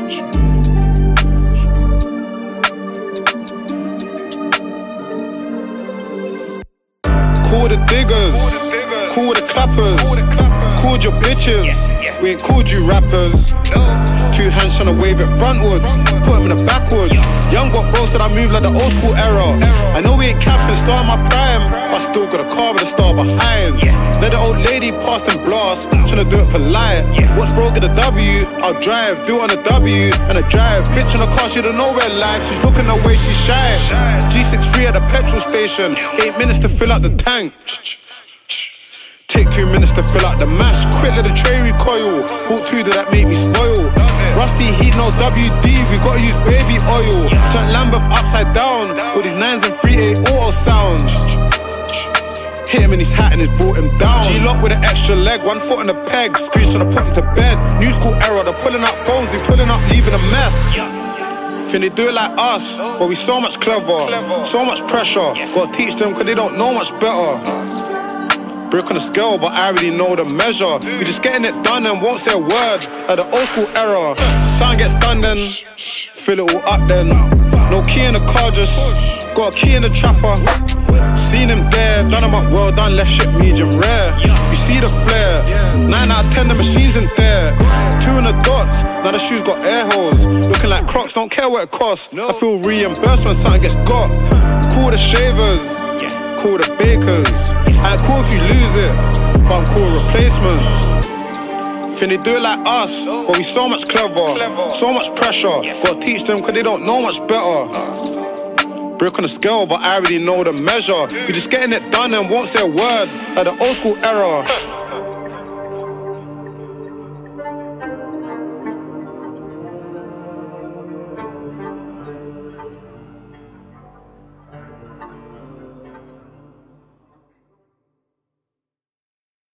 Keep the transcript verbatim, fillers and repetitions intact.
Call the diggers, call the clappers, called your bitches, we ain't called you rappers. Two hands tryna wave it frontwards, put them in the backwards. Young got bro said I move like the old school era. I know we ain't capping, star in my prime, but I still got a car with a star behind. Let the old lady pass and blast, tryna do it polite. Watch bro get a W, I'll drive, do it on a W and a drive. Bitch in the car, she don't know where life, she's looking the way she shy. G sixty-three at the petrol station, eight minutes to fill up the tank. Take two minutes to fill out the mash. Quick let the tray recoil. Hook two did that make me spoil. Rusty heat, no W D. We gotta use baby oil. Turn Lambeth upside down with these nines and three eight auto sounds. Hit him in his hat and it's brought him down. G-lock with an extra leg, one foot on the peg. Squeeze tryna put him to bed. New school era, they're pulling out phones, they pulling up, leaving a mess. Think they do it like us, but we so much clever, so much pressure. Gotta teach them cause they don't know much better. Brick on the scale, but I already know the measure. We just getting it done and won't say a word. Like the old school era. Sound gets done then, fill it all up then. No key in the car, just got a key in the trapper. Seen him there, done him up well done, left shit medium rare. You see the flare, nine out of ten the machines in there. Two in the dots, now the shoes got air holes. Looking like Crocs, don't care what it costs. I feel reimbursed when something gets got. Call the shavers, call the bakers. I ain't cool if you lose it, but I'm cool replacements. Think they do it like us, but we so much clever, so much pressure. Gotta teach them cause they don't know much better. Brick on the scale, but I already know the measure. We just getting it done and won't say a word. Like the old school era.